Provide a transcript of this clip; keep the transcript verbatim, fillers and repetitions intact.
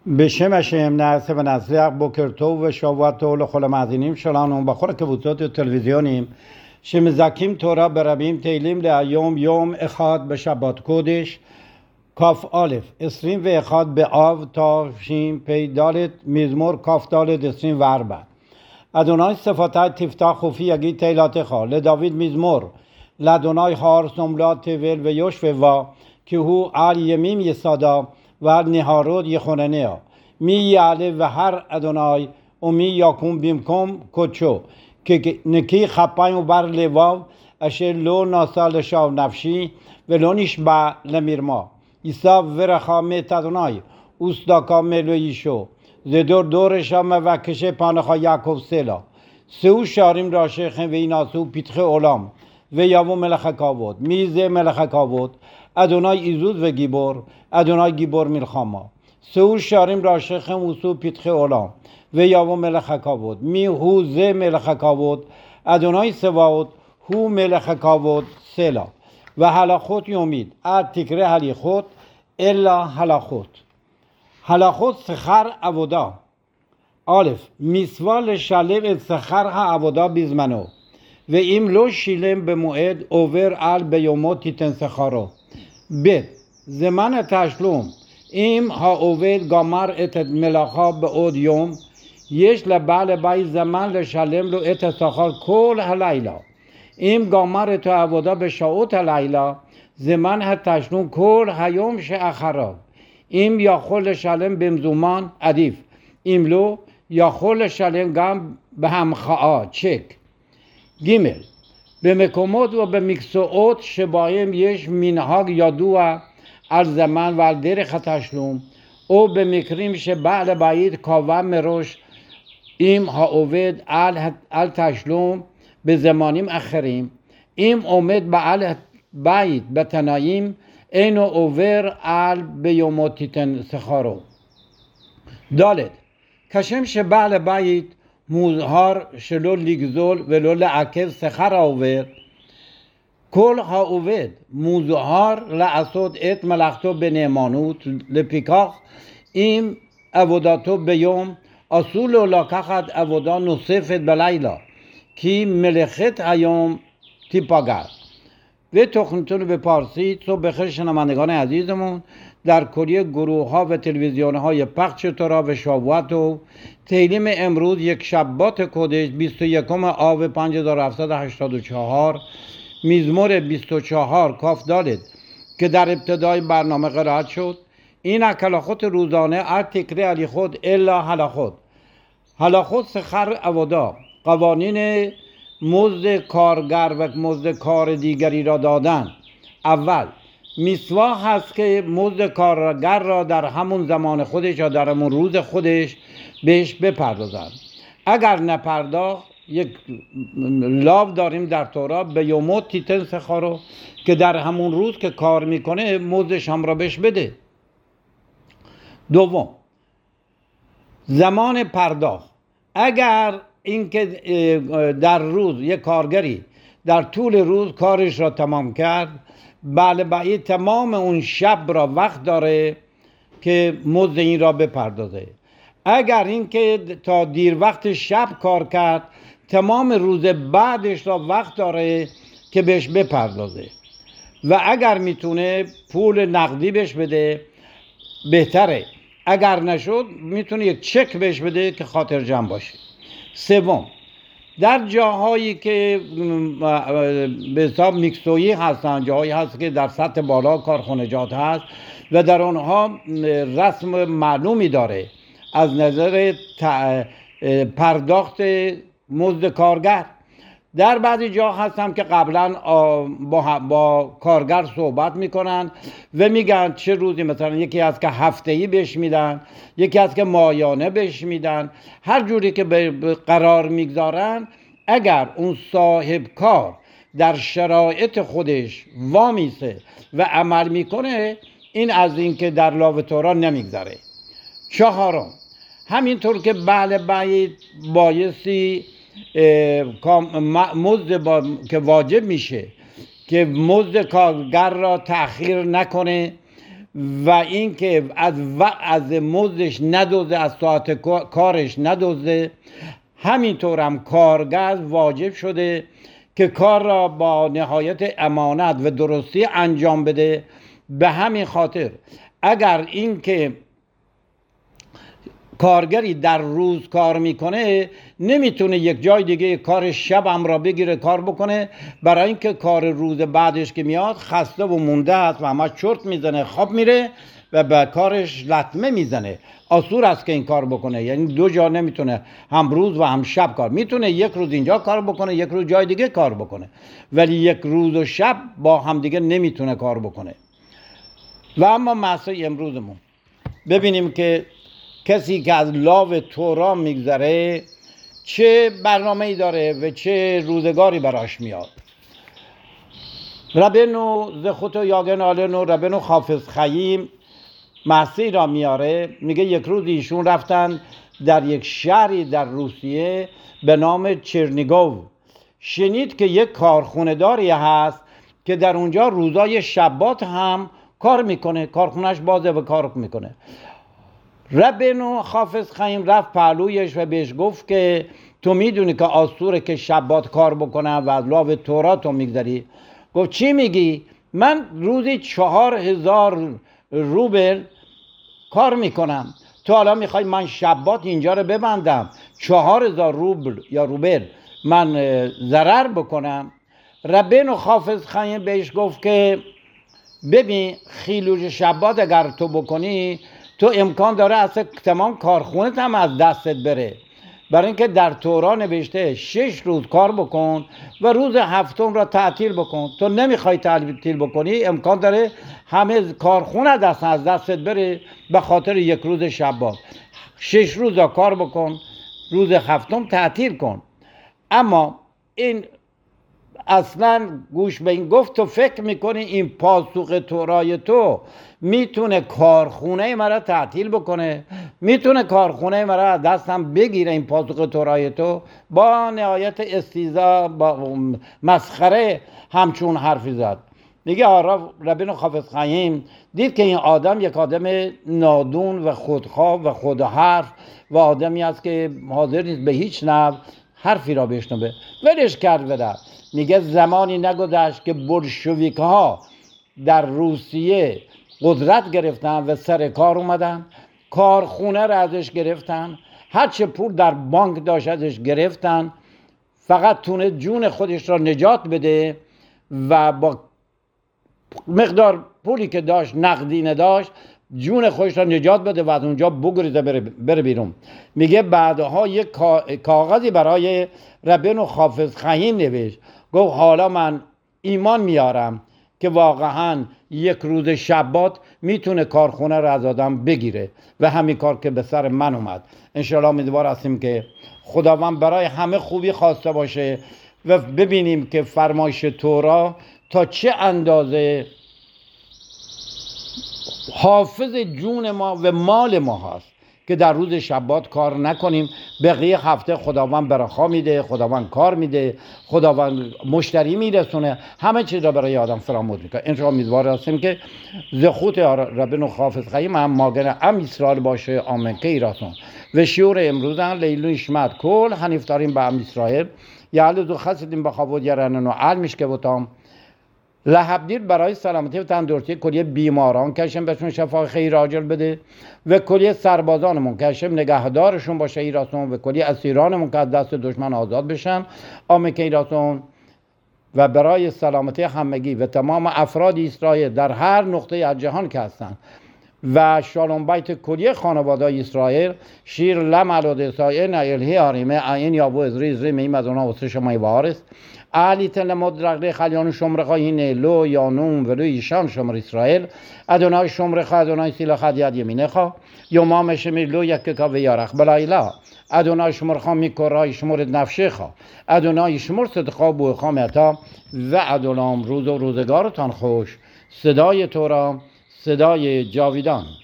בשם השם נעשה ונצליח. בוקר טוב ושבוע טוב לכל המאזינים שלנו בכל הקבוצות הטלוויזיוניים שמזכים תורה ברבים. תהילים להיום יום אחד בשבת קודש כ"א עשרים ואחד באב תשפ"ד, מזמור כ"ד עשרים וארבע. אדוני שפתי תפתח ופי יגיד תהילתך. לדוד מזמור. לאדוני הארץ נמלאת תבל ויושבי בה, כי הוא על ימים יסדה ועל נהרות יכונניה. מי יעלה והר אדוני ומי יקום במקום קודשו. כי נקי כפיים ובר לבב, אשר לא נשא לשווא נפשי ולא נשבע למרמה. יישא ורחם את אדוני וצדקה מאלוהי אישו. זה דור דורש המבקש פניך יעקב סלה. שאו שערים ראשיכם וינשאו פתחי עולם, ויבוא מלך הכבוד. מי זה מלך הכבוד? אדוני עזוז וגיבור, אדוני גיבור מלחמה. שאו שערים ראשיכם ושאו פתחי עולם, ויבוא מלך הכבוד. מי הוא זה מלך הכבוד? אדוני צבאות הוא מלך הכבוד סלה. והלכות יומית, אל תקרא הליכות אלא הלכות. הלכות שכר עבודה. א', מצווה לשלם את שכר העבודה בזמנו, ואם לא שילם במועד עובר על ביומו תיתן שכרו. ב', זמן התשלום. אם העובד גמר את המלאכה בעוד יום, יש לבעל הבית זמן לשלם לו את השכר כל הלילה. אם גמר את העבודה בשעות הלילה, זמן התשלום כל היום שאחריו. אם יכול לשלם במזומן, עדיף. אם לא, יכול לשלם גם בהמחאה, צ'ק. ג', במקומות ובמקצועות שבהם יש מנהג ידוע על זמן ועל דרך התשלום, או במקרים שבעל הבית קבע מראש עם העובד על, על תשלום בזמנים אחרים, אם עומד בעל בית בתנאים, אינו עובר על ביומו תיתן שכרו. ד', כשם שבעל הבית מוזהר שלא לגזול ולא לעכב שכר העובד, כל העובד מוזהר לעשות את מלאכתו בנאמנות. לפיכך, אם עבודתו ביום, אסור לו לקחת עבודה נוספת בלילה, כי מלאכת היום תיפגע. و تخنیتون به پارسی صبح بخیر شنوندگان عزیزمون در کلیه گروه ها و تلویزیون های پخش تورا و شابوت و تهیلیم امروز یک شبات کدش بیست و یکم آو پنج هزار و هفتصد و هشتاد و چهار، مزمور بیست و چهار کاف دالد که در ابتدای برنامه قرائت شد. این هلاخوت روزانه از تکره علی خود الا هلاخوت. هلاخوت سخر عودا، قوانین مزد کارگر و مزد کار دیگری را دادن. اول، میثوا هست که مزد کارگر را در همون زمان خودش یا در همون روز خودش بهش بپردازن. اگر نپرداخت، یک لاو داریم در تورا به یومو تیتن سخارو، که در همون روز که کار میکنه مزدش هم را بهش بده. دوم، زمان پرداخت. اگر اینکه در روز یک کارگری در طول روز کارش را تمام کرد، بله بله تمام اون شب را وقت داره که مزد این را بپردازه. اگر اینکه تا دیر وقت شب کار کرد، تمام روز بعدش را وقت داره که بهش بپردازه. و اگر میتونه پول نقدی بهش بده بهتره. اگر نشد میتونه یک چک بهش بده که خاطر جمع باشه. سوم، در جاهایی که به حساب میکسویی هستن، جاهایی هست که در سطح بالا کارخانجات هست و در آنها رسم معلومی داره از نظر پرداخت مزد کارگر. در بعضی جا هستم که قبلا با, با کارگر صحبت میکنن و میگن چه روزی، مثلا یکی هست که هفته‌ای بهش میدن، یکی هست که ماهیانه بهش میدن. هر جوری که به قرار میگذارن، اگر اون صاحب کار در شرایط خودش وامیسه و عمل میکنه، این از این که در لاو تورا نمیگذاره. چهارم، همینطور که بله باید بایستی مزد با... که واجب میشه که مزد کارگر را تأخیر نکنه و اینکه از و از مزدش ندوزه، از ساعت کارش ندوزه. همینطور هم کارگر واجب شده که کار را با نهایت امانت و درستی انجام بده. به همین خاطر اگر اینکه کارگری در روز کار میکنه نمیتونه یک جای دیگه کار شب هم را بگیره کار بکنه، برای اینکه کار روز بعدش که میاد خسته و مونده است و همه چرت میزنه، خواب میره و به کارش لطمه میزنه. آسور است که این کار بکنه، یعنی دو جا نمیتونه هم روز و هم شب کار. میتونه یک روز اینجا کار بکنه، یک روز جای دیگه کار بکنه، ولی یک روز و شب با هم دیگه نمیتونه کار بکنه. و اما مسئله امروزمون ببینیم که کسی که از لاو تورا میگذره چه برنامه‌ای داره و چه روزگاری براش میاد. ربنو زخوتو یاگن آلنو ربنو حافظ خیم محسی را میاره، میگه یک روز ایشون رفتن در یک شهری در روسیه به نام چرنیگوف. شنید که یک کارخونه داری هست که در اونجا روزای شبات هم کار میکنه، کارخونهش بازه و کار میکنه. ربنو حافظ خیم رفت پهلویش و بهش گفت که تو میدونی که آسوره که شبات کار بکنم و از لاو تورا تو میگذری؟ گفت چی میگی؟ من روزی چهار هزار روبل کار میکنم، تو حالا میخوای من شبات اینجا رو ببندم چهار هزار روبل یا روبل من ضرر بکنم؟ ربنو حافظ خیم بهش گفت که ببین خیلوج شبات اگر تو بکنی تو امکان داره اصلا تمام کارخونت هم از دستت بره، برای اینکه در تورا نوشته شش روز کار بکن و روز هفتم را تعطیل بکن. تو نمیخوای تعطیل بکنی، امکان داره همه کارخونه دست از دستت بره به خاطر یک روز شبات. شش روز کار بکن، روز هفتم تعطیل کن. اما این اصلا گوش به این گفت، تو فکر میکنی این پاسوق تورای تو میتونه کارخونه مرا تعطیل بکنه؟ میتونه کارخونه مرا دستم بگیره این پاسوق تورای تو؟ با نهایت استیزا با مسخره همچون حرفی زد. میگه آرا ربنو حافظ خیم دید که این آدم یک آدم نادون و خودخواه و خودحرف و آدمی است که حاضر نیست به هیچ نحو حرفی را بشنوه، ولش کرد و رفت. میگه زمانی نگذشت که بولشویک ها در روسیه قدرت گرفتن و سر کار اومدن، کارخونه را ازش گرفتن، هرچه پول در بانک داشت ازش گرفتن، فقط تونه جون خودش را نجات بده و با مقدار پولی که داشت نقدینه داشت جون خودش را نجات بده و از اونجا بگریزه بره بیرون. میگه بعدها یک کاغذی برای ربنو حافظ خیم نوشت، گفت حالا من ایمان میارم که واقعا یک روز شبات میتونه کارخونه را از آدم بگیره و همین کار که به سر من اومد. انشاءالله امیدوار هستیم که خداوند برای همه خوبی خواسته باشه و ببینیم که فرمایش تورا تا چه اندازه حافظ جون ما و مال ما هست که در روز شبات کار نکنیم. بقیه هفته خداوند برخا میده، خداوند کار میده، خداوند مشتری میرسونه، همه چیز را برای آدم فراموش میکنه. انشاءالله امیدوار هستیم که زخوت ربنو حافظ خیم هم ماگن ام اسرائیل باشه. آمین که ایراسون و شیور امروزن لیلو اشمت کل هنیفتاریم به ام اسرائیل یعلو دو خستیم بخواد یرنن و علمش که بتام لحبدیر برای سلامتی و تندرستی کلیه بیماران کشم بهشون شفا خیر عاجل بده و کلیه سربازانمون کشم نگهدارشون باشه ایراسون و کلیه اسیرانمون که از دست دشمن آزاد بشن. آمین که ایراسون و برای سلامتی همگی و تمام افراد اسرائیل در هر نقطه از جهان که هستن و شالوم بیت کلیه خانواده اسرائیل شیر لمعلود اسرائیل الهی آریمه این یابو ازری ازری میم از اونا واسه شما وارث علیتن لمدرق خلیان شمر خواهی لو یانون ولو ایشان شمر اسرائیل ادونای شمر خواه ادونای سیلا خدیاد یمینه خواه یومام شمیر لو یک که و یارخ بلایلا ادونای شمر خواه میکرای شمر نفشه خواه ادونای شمر صدقا بوی خواه میتا و ادونام روز و روزگارتان خوش. صدای تورا، صدای جاویدان.